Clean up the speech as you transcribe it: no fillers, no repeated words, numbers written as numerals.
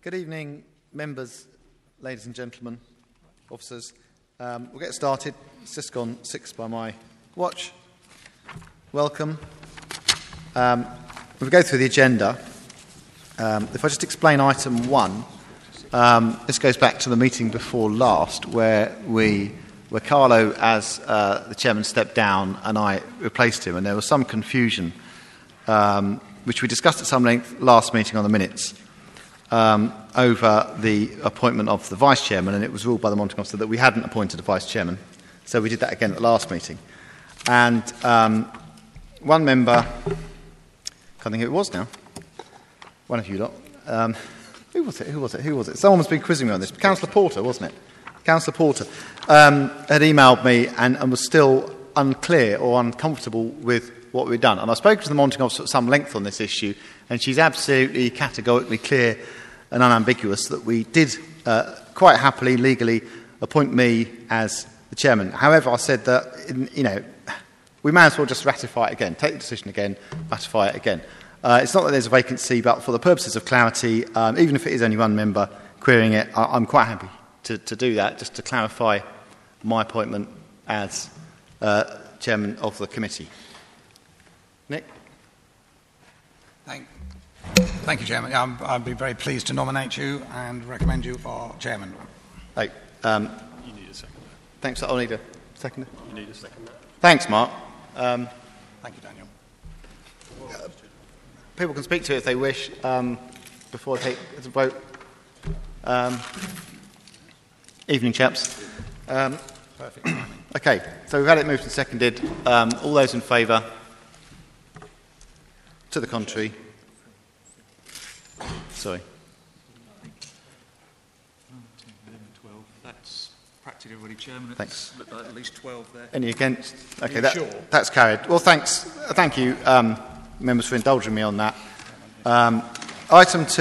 Good evening, members, ladies and gentlemen, officers. We'll get started. It's just gone 6 by my watch. Welcome. If we go through the agenda, if I just explain item 1, this goes back to the meeting before last where Carlo, as the chairman, stepped down and I replaced him, and there was some confusion, which we discussed at some length last meeting on the minutes, over the appointment of the vice chairman, and it was ruled by the monitoring officer that we hadn't appointed a vice chairman, so we did that again at the last meeting. And one member, can't think who it was now, one of you lot, who was it? Someone has been quizzing me on this. Councillor Porter, wasn't it? Councillor Porter had emailed me and was still unclear or uncomfortable with what we'd done. And I spoke to the monitoring officer at some length on this issue, and she's absolutely categorically clear and unambiguous that we did quite happily, legally, appoint me as the chairman. However, I said that, we may as well just ratify it again, take the decision again, ratify it again. It's not that there's a vacancy, but for the purposes of clarity, even if it is only one member querying it, I'm quite happy to do that, just to clarify my appointment as chairman of the committee. Nick? Thank you, Chairman. I'd be very pleased to nominate you and recommend you for chairman. Hey, you need a seconder. Thanks. I'll need a seconder. You need a seconder. Thanks, Mark. Thank you, Daniel. People can speak to it if they wish before I take the vote. Evening, chaps. Perfect. Okay, so we've had it moved and seconded. All those in favour? To the contrary? Sorry. 12. That's practically everybody, Chairman. Thanks. At least 12 there. Any against? Okay, Sure. That's carried. Well, thanks. Thank you, members, for indulging me on that. Item 2.